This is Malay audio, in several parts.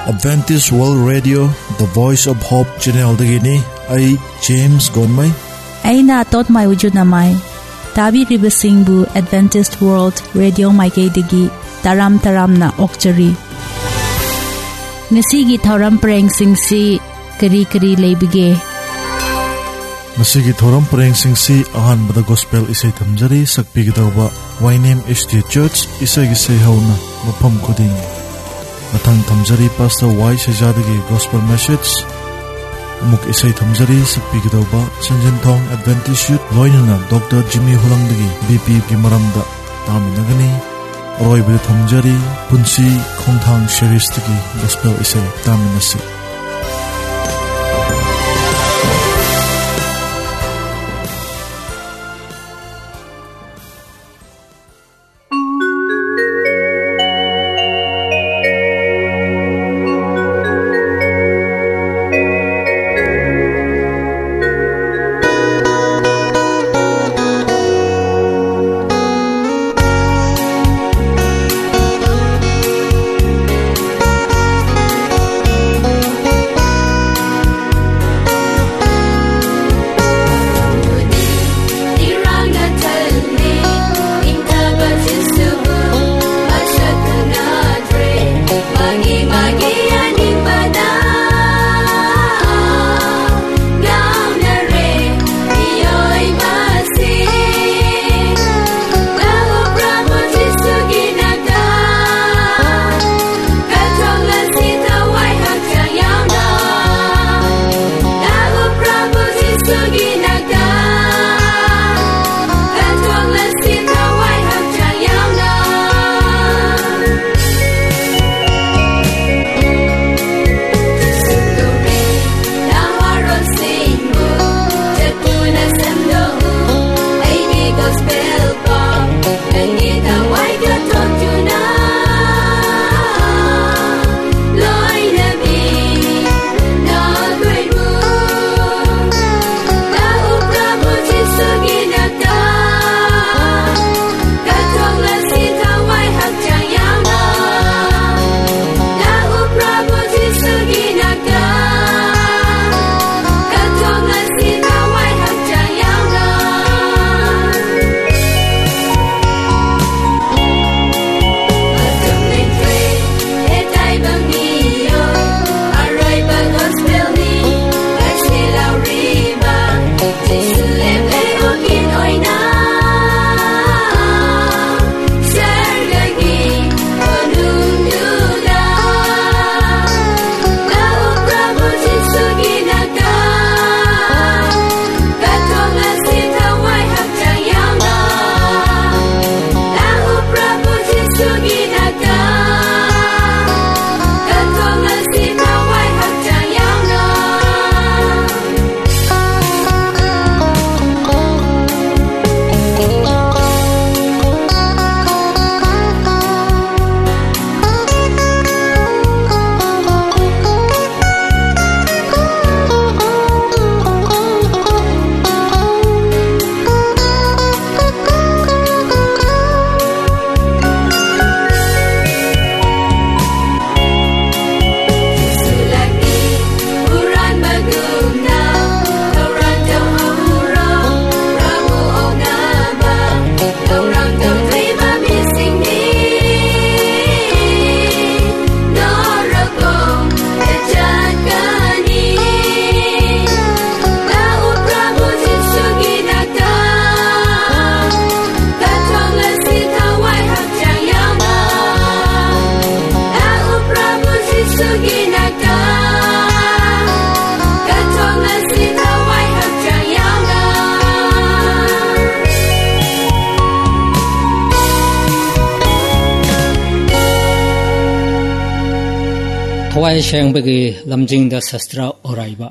Adventist World Radio, The Voice of Hope Channel dagini ay James Gonmay. Ay na tot may wujud na may. Tabi ribasingbu Adventist World Radio Maykay digi taram na okchari. Ngasigi thoram preng singsi kari leibige. Ngasigi thoram preng singsi ahan bada gospel isay tamjari sakpigidawba YNAM HT Church isay gisay hauna mapam kuding. Matang tamjari Pastor Y Sajadagi Gospel Message Amuk isay tamjari sakpigidawba Sanjantong Adventist Youth Loinana Dr. Jimmy Hulangdagi BP Gimaramda Taminagani Roy Bida tamjari Punsi Kongthang Sheristagi Gospel isay Taminasi. Thawai sheng bagi lamjing da sastra oraiba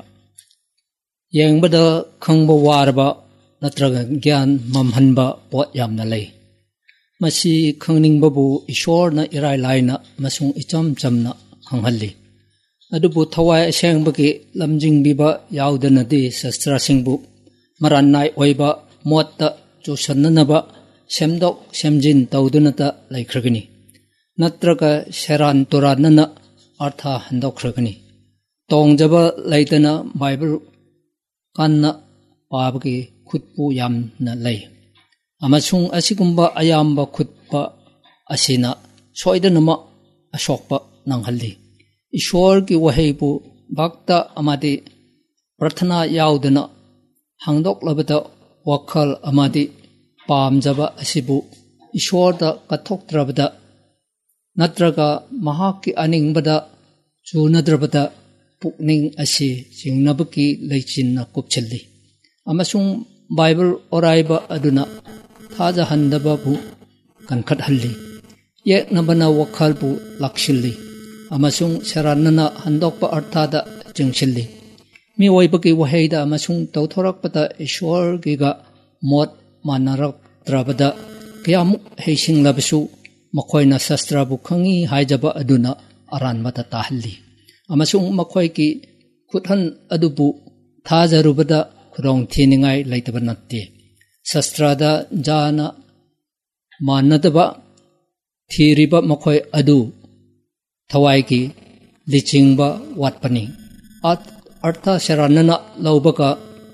yeng bada khangba warba natraga gyan mamhanba pot yamna lei masi khangning babu ishor na irai laina masung icham chamna khanghalli adubu thawai sheng bagi lamjing biba yaudana di sastra singbu maran nai oiba motta chusannaba semdok semjin tawdunata laikhragani natraga sheran turanana artha handokhragani tongjaba leitana bible kanna pabagi khutpu yamna lei amasung asigumba ayamba khutpa asina soidanama ashokpa nanghalli ishwar ki wahaibu bhakta amadi prathana yaudana hangdoklabada wakhal amadi pamjaba asibu ishwarda kathoktrabada natraga mahakki aningbada chunadrabada pukning asi jingnabaki leichinna kupchalli amasung bible oraiba aduna thaja handaba bu kankhat halli yeknabana wakhal bu lakshilli amasung saranana handokpa arthada jingshilli mi oibaki waheida amasung tawthorakpata ishwargiga mot manarak trabada kayamuk heisinglabasu makoyna shastrabu khangi haijaba aduna aranmata tahalli amasung makoy ki khuthan adubu thajarubada khurong thiningai leitaba natte shastrada jana manadaba thiriba makoy adu thawai ki lichingba watpani at artha sharanana laubaka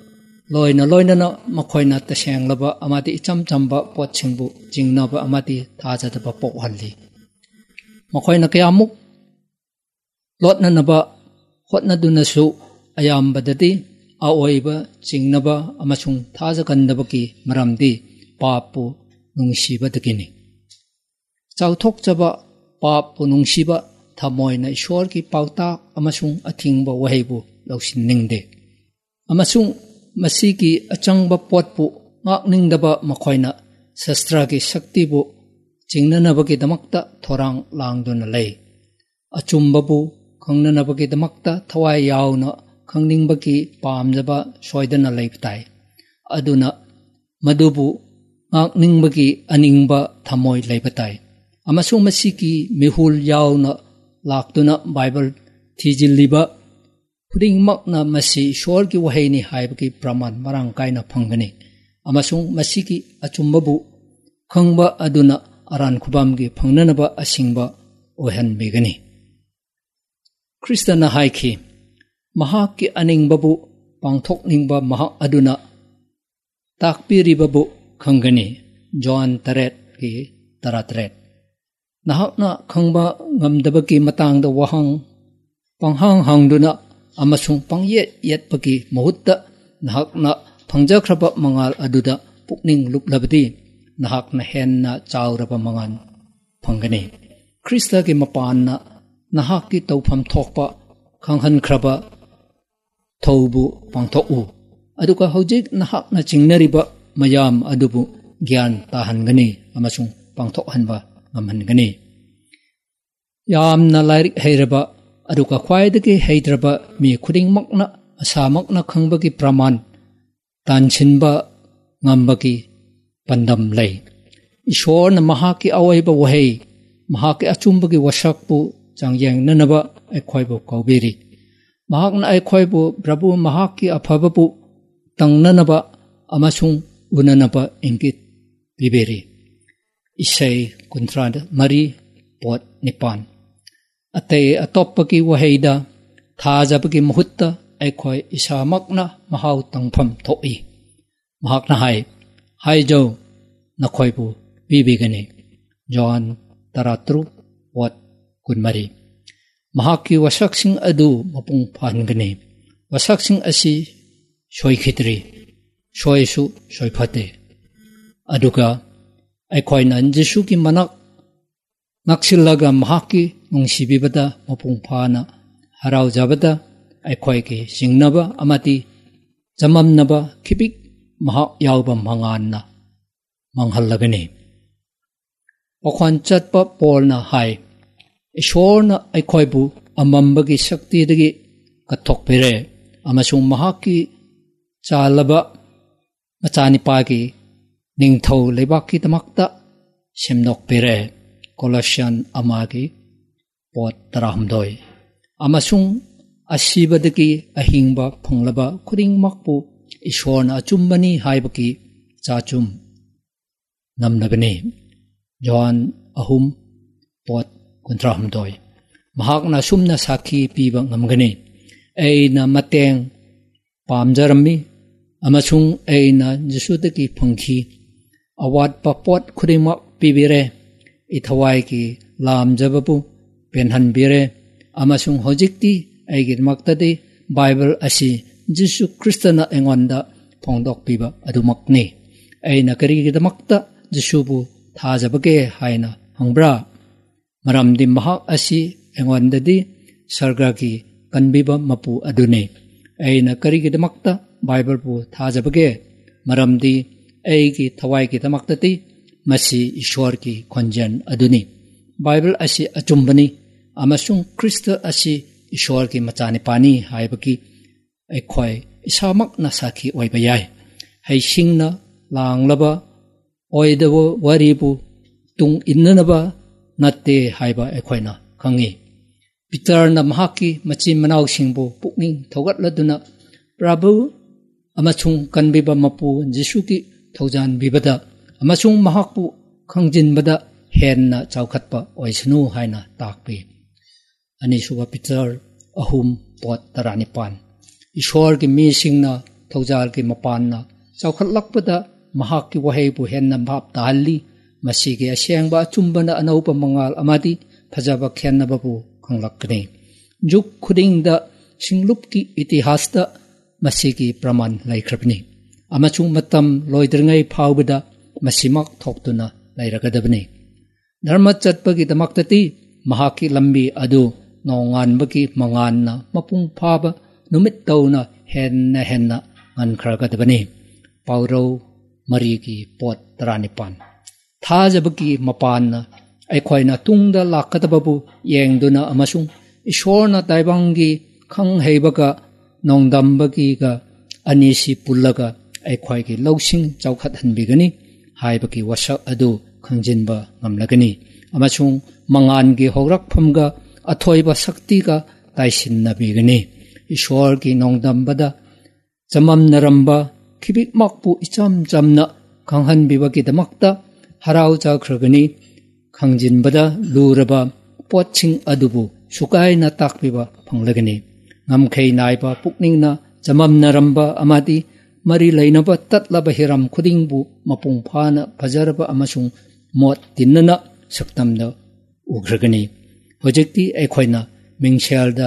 loina makoyna tasenglaba amati ichamchamba potchingbu jingnaba amati thajadaba pokhalli makoyna kayamuk lotnanaba hotnadunasu ayambadati aoiba jingnaba amasung thajakandabaki maramdi papu nungsibadagini chauthokjaba papu nungsiba thamoina ishwar ki pauta amasung athingba wahaibu lausinningde amasung masiki achangba potpu ngakningdaba makoyna shastra ki shakti bu jingnanabaki damakta thorang langduna lei achumbabu khangnanabaki damakta thawai yauna khangningbaki pamjaba soidana leiptai aduna madubu ngakningbaki aningba thamoi leipatai amasung masiki mihul yauna laktuna bible thijilliba khudingmakna masi ishwar ki wahaini haibaki praman marang kaina phangani amasung masiki achumbabu khangba aduna aran khubamgi phangnanaba asingba ohan begani kristana haiki mahakki aningbabu pangthokningba mahak aduna takpiribabu khangani John 3 ki 13 nahakna khangba ngamdabaki matangda wahang panghang hangduna amasung pangyet yetpaki mahutta nahakna phangjakhraba mangal aduda pukning luplabadi nahakna henna chauraba mangan phangani krista ki mapanna nahakki tawpham thokpa khanghan khraba thobu pangthoku aduka hojik nahakna chingnariba mayam adubu gyan tahangani amasung pangthokhanba ngamhangani yamna lairik heiraba aduka khwaidagi heidraba mi khudingmakna asamakna khangbagi praman tansinba ngambagi pandam lei ishwarna mahaki awaiba wahei mahaki achumbagi wasakpu changyengnanaba aikhoibu kaubiri mahakna aikhoibu prabhu mahaki aphababu tangnanaba amasung unanaba ingit biberi isai kuntrad mari pot nipan atay atopaki waheida thajabaki mahutta aikhoi isamakna mahaw tangpham thoi mahakna hai jo nakhoibu bibigani John 13 pot kunmari mahaki wasaksing adu mapung phangani wasaksing asi soikhitri soisu soiphate aduga aikhoi nan Jesu ki manak naksillaga mahaki nungsibibada mapung phana harau jabada aikhoi ki singnaba amati jamamnaba khibik mahak yauba manganna manghallagani okhon chatpa polna hai ishwarna aikhoibu amambagi shakti dagi kathokpere amasung mahaki chalaba machanipagi ningthau lebaki tamakta semnokpere Colossian amagi pot tarahmdoi amasung asibadagi ahingba phanglaba khudingmakpu ishwarna achumbani haibaki chachum namnagani John 3 pot kuntrahmdoi mahakna sumna sakhi piba ngamgani aina mateng pamjarami amasung aina Jesudagi phangkhi awat papot khudima pibire ithawai ki lamjababu penhanbire amasung hojikti aigidmaktadi Bible asi Jesu Kristana engonda phongdok piba adumakni aina karigidmakta Jesubu thajabage haina hangbra maramdi mahak asi engondadi sargaki kanbiba mapu adune aina karigidmakta Bible pu thajabage maramdi aigi thawai ki tamaktati masi Ishwar ki khonjan aduni Bible asi achumbani amasung Krista asi Ishwar ki machani pani haibaki aikhoi isamak na sakhi oibayai haisingna langlaba oidawo waribu tung innanaba natte haiba aikhoina khangi Peter na mahaki machin manaw singbu pukning thogatladuna Prabhu amasung kanbiba mapu Jesu ki thaujan bibada amasung mahakpu khangjinbada henna chaukhatpa oisnu haina takpi ani suba Peter ahum pot taranipan Ishwar ki mi singna thaujar ki mapanna chaukhatlakpada mahak ki wahei bu henna bhap dalli masigi asyangba chumbana anaupa mangal amadi phajaba khenna babu khanglakni juk khudingda singlup ki itihasta masigi praman laikhrapni amachung matam loidringai phawbada masimak thoktuna lairagadabni dharma chatpagi damaktati mahaki lambi adu nonganbaki manganna mapung phaba numit tauna henna ngankhragadabani paurau marigi pot taranipan thajabaki mapanna aikhoina tungda lakadababu yengduna amasung Ishwarna taibangi khangheibaga nongdambagi ga anisi pullaga aikhoigi lousing chaukhat hanbigani haibaki wasak adu khangjinba ngamlagani amasung mangangi hograkphamga athoiba saktiga taisinnabigani Ishwar ki nongdambada chamamnaramba khibikmakpu icham chamna khanghanbibagi damakta harau chakhragani khangjinbada luraba potching adubu sukaina takbiba phanglagani ngamkhei naiba pukningna chamamnaramba amadi mari lainaba tatlaba hiram khudingbu mapung phana phajaraba amasung mot tinnana saktamda ugragani hojekti aikhoina mingselda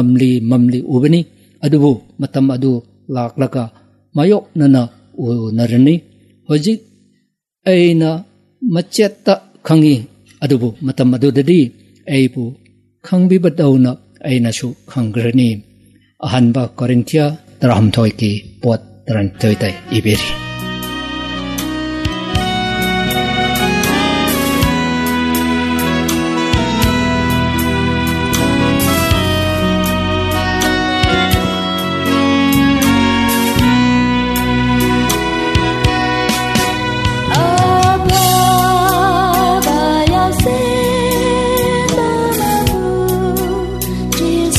mamli ubani adubu matam adu laklaka mayok nana unarani hojik aina machetta khangi adubu matam adudadi aibu khangbibadawna ainasu khangrani ahanba Korinthia 13 ki pot 33 iberi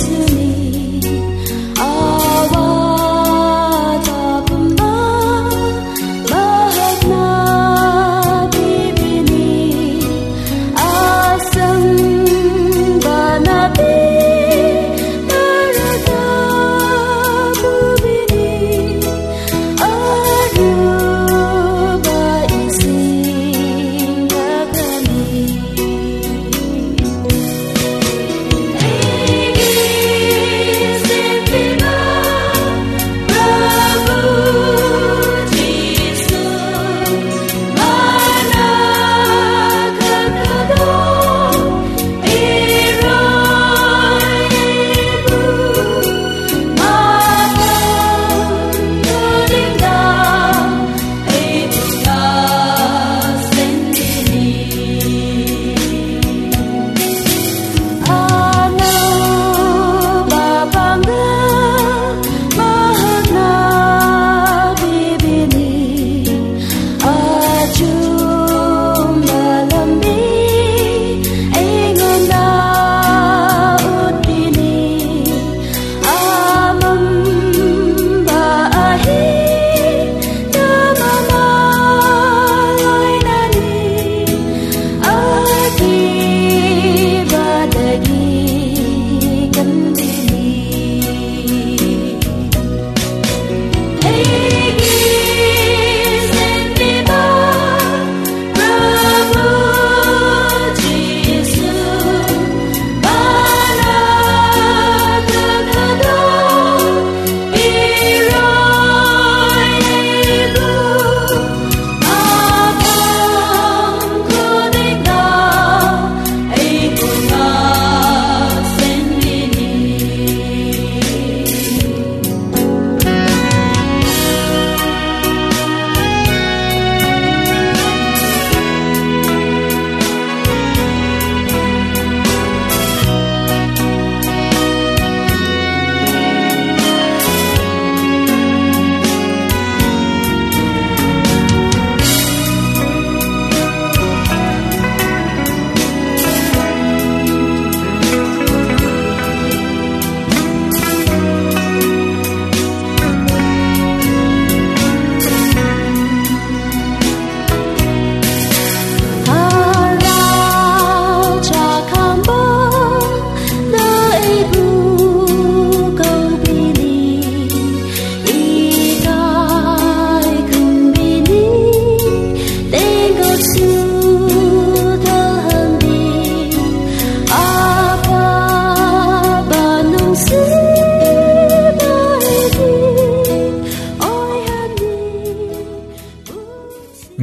Jesus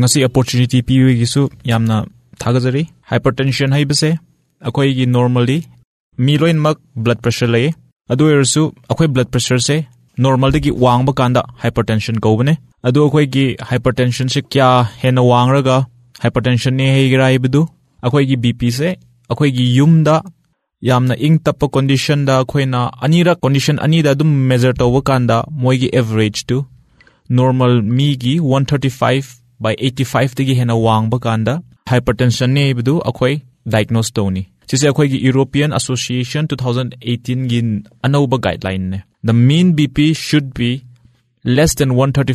ngasi opportunity piwi gisu yamna thagajari hypertension haibase akoi gi normally mi loin mak blood pressure lay adu ersu akoi blood pressure se normal dagi wangba kanda hypertension ko bane adu akoi gi hypertension se kya hena wangraga hypertension ne heigira ibdu akoi gi bp se akoi gi yumda yamna ing tappa condition da khoina anira condition ani da dum measure tawba kanda moi gi average to normal mi gi 135/85 dagi hena wangba kanda hypertension ne ibdu akoi diagnose tawni chise akoi gi European Association 2018 gin anauba guideline ne the mean bp should be less than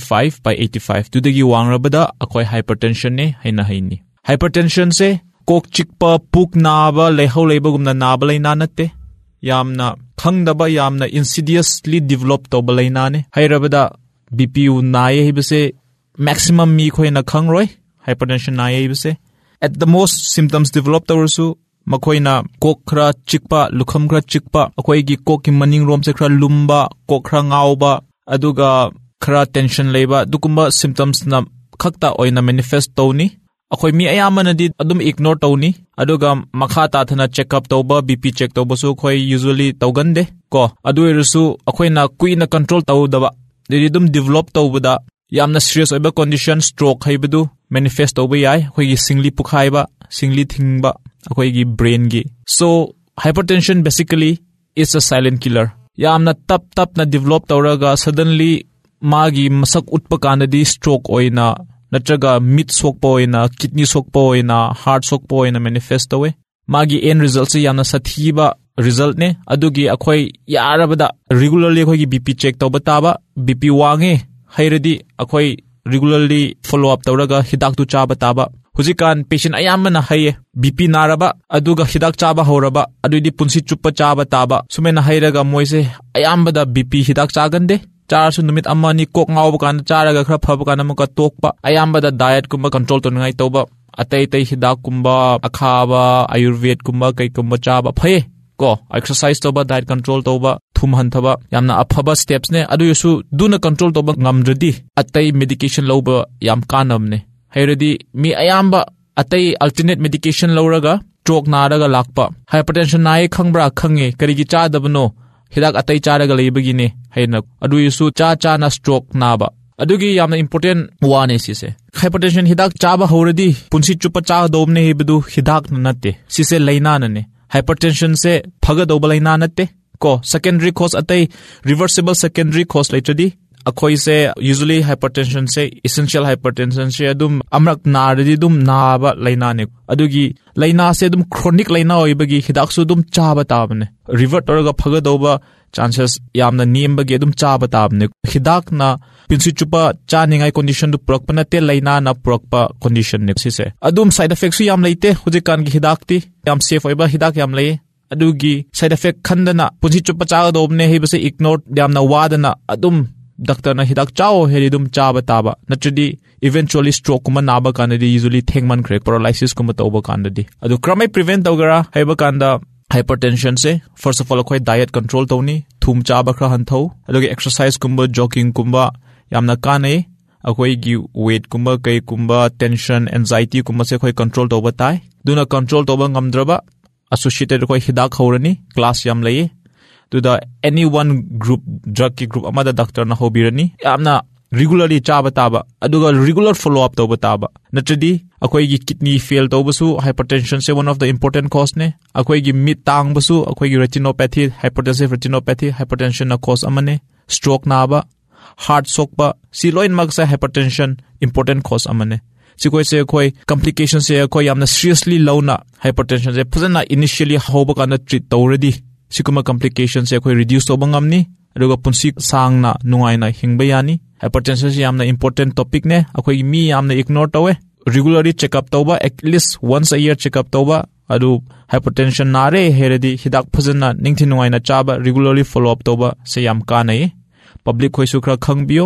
135/85 tudagi wangrabada akoi hypertension ne haina haini hypertension se kok chikpa puk naba lehau lebagumna naba leina natte yamna khangdaba yamna insidiously develop toba leina ne hairabada bp u nae hibase maximum mi khoina khangroi hypertension nae hibase at the most symptoms develop tawrsu makoina kok khra chikpa lukham khra chikpa akoi gi kok ki maning rom se khra lumba kok khra ngauba aduga khra tension leba dukumba symptoms na khakta oina manifest tawni akoi mi ayamana di adum ignore tawni aduga makha ta thana check up tawba bp check tawba su khoi usually tawgande ko adu irsu akoi na kuina control tawdaba dum develop tawbada yamna serious oiba condition stroke haibadu manifest tawba yai khoi gi singli pukhaiba singli thingba akoi gi brain gi so hypertension basically is a silent killer yamna tap na develop tawraga suddenly magi masak utpa kanadi stroke oina natraga mid sokpa oina kidney sokpa oina heart sokpa oina manifest awe magi end result se yamna sathiba result ne adugi akhoi yarabada regularly akhoi gi bp check tawba taba bp wange hairadi akhoi regularly follow up tawraga hidak tu chaba taba hujikan patient ayamana haye bp naraba aduga hidak chaba horaba adudi punsi chuppa chaba taba sumena hairaga moise ayambada bp hidak chagande charsu numit amani kok ngawba kan charaga khra phaba kan amka tokpa ayambada diet kumba control to ngai toba atai hidak kumba akhaba ayurved kumba kai kumba chaba phaye ko exercise toba diet control toba thum hanthaba yamna aphaba steps ne adu yusu duna control toba ngamdredi atai medication loba yam kanam ne hairadi mi ayamba atai alternate medication loraga stroke naraga lakpa hypertension nai khangbra khange karigi cha dabno hidak atai charaga leibagi ne haina adu yusu cha na stroke naba adugi yamna important one sise hypertension hidak chaba horadi punsi chupa cha domne hebdu hidak natte sise leina nane hypertension se phaga doba leina natte ko secondary cause atai reversible secondary cause laitadi akhoi se usually hypertension se essential hypertension se adum amrak naradi dum naba leina ne adugi leina se dum chronic leina oibagi hidak su dum chaba tabne revert orga phaga doba chances yamna niembagi dum chaba tabne hidak na pinsi chupa chaningai condition du prokpana te leina na prokpa condition ne sise adum side effects su yam leite hujikan gi hidak ti yam safe oiba hidak yam lei adugi side effect khandana punsi chupa chaga dobne hebase ignore yamna wadana adum doctor na hidak chao heridum chaba taba natridi eventually stroke kuma naba kanadi usually thengman crack paralysis kuma toba kanadi adu kramai prevent tawgara haiba kanda hypertension se first of all khoi diet control tawni thum chaba khra han thau adugi exercise kumba jogging kumba yamna kanai akhoi gi weight kumba kai kumba tension anxiety kumba se khoi control toba tai duna control toba ngamdraba associated khoi hidak horani class yam lei to the any one group drug ki group amada doctor na hobirani amna regularly chaba taba aduga regular follow up toba taba natridi akoi gi kidney fail tobasu hypertension se one of the important cause ne akoi gi mid tang basu akoi gi retinopathy hypertensive retinopathy hypertension na cause amane stroke na ba heart sokba si loin mag sa hypertension important cause amane sikoi se khoi complications se khoi amna seriously lowna hypertension se phajana initially hoba kana treat tawredi sikuma complications se khoi reduce toba ngamni aduga punsi sangna nungaina hingba yani hypertension se yamna important topic ne akhoi mi yamna ignore tawe regularly check up toba at least once a year check up toba adu hypertension nare heredi hidak phajana ningthi nungaina chaba regularly follow up toba se yam kanai public khoi su khra khangbio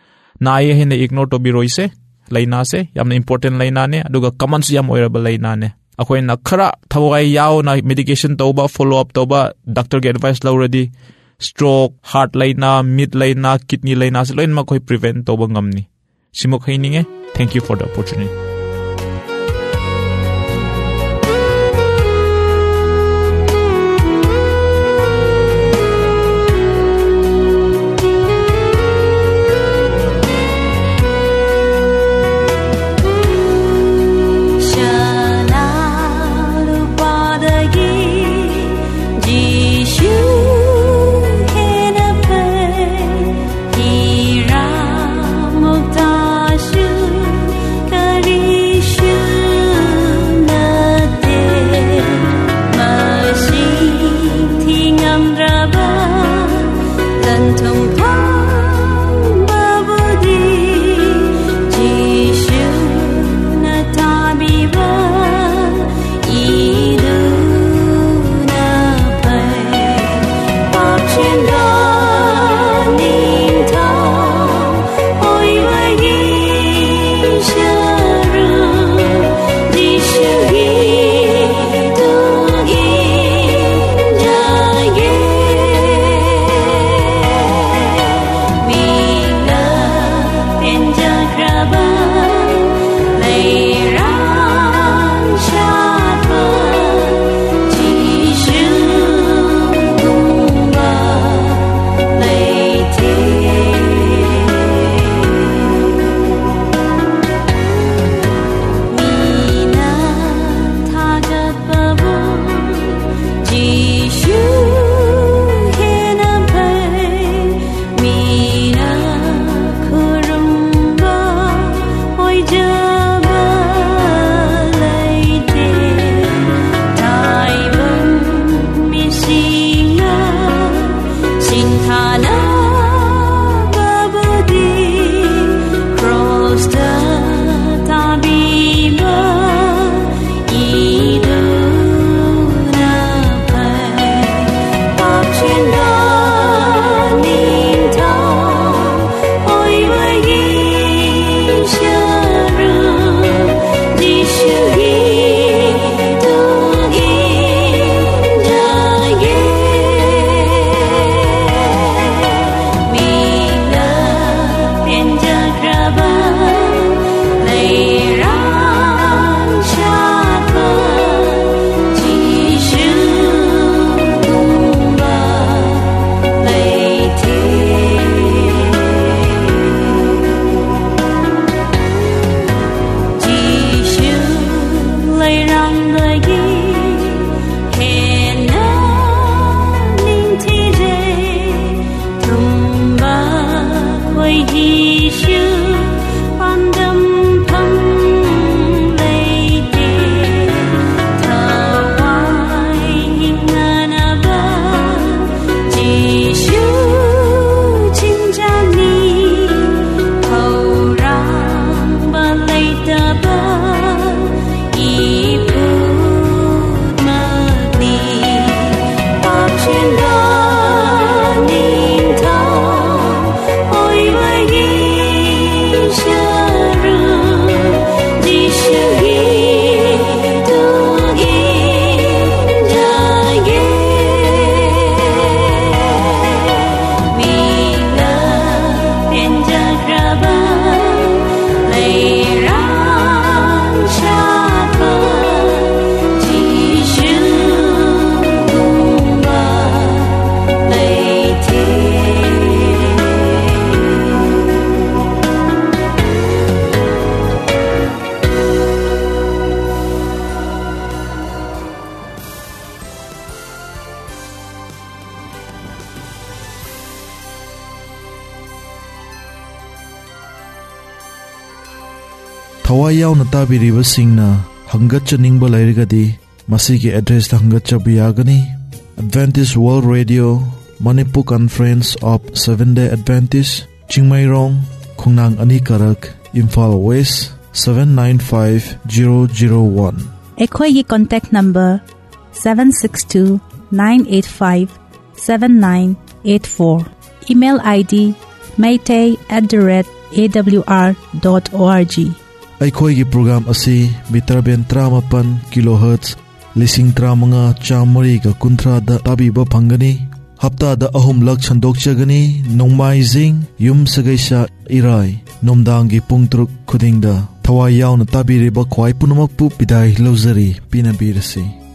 naye hene ignore to bi roise laina se yamna important laina ne aduga common su yam oirable laina ne akhoi na khara thawai yaw na medication toba follow up toba doctor ge advice lawredi stroke heart laina mid laina kidney laina se loin ma khoi prevent toba ngamni Simok Heininge, thank you for the opportunity. Thawai yauna tabiriba singna hangatchaningba lairigadi masigi address ta hangatchabiyagani Adventist World Radio Manipur Conference of Seventh-day Adventist Chingmairong Khungnang Ani Karak Imphal West 795001 Ekhoigi contact number 762-985-7984 Email ID maytay@awr.org Aikhoigi program asi Bitarben 38 kHz 135,300 ga tabiba phangani hafta da ahum lak chandok chagani nongmai jing yum sagaisa irai ꯅꯨꯡꯗꯥꯡꯒꯤ ꯄꯨꯡ 3 ꯈꯨꯗꯤꯡꯗ ꯊꯋꯥꯏ ꯌꯥꯎꯅ ꯇꯥꯕꯤꯔꯤꯕ ꯈ꯭ꯋꯥꯏ ꯄꯨꯝꯅꯃꯛꯄꯨ ꯕꯤꯗꯥꯏ ꯂꯧꯖꯔꯤ ꯄꯤꯅꯕꯤꯔꯁꯤ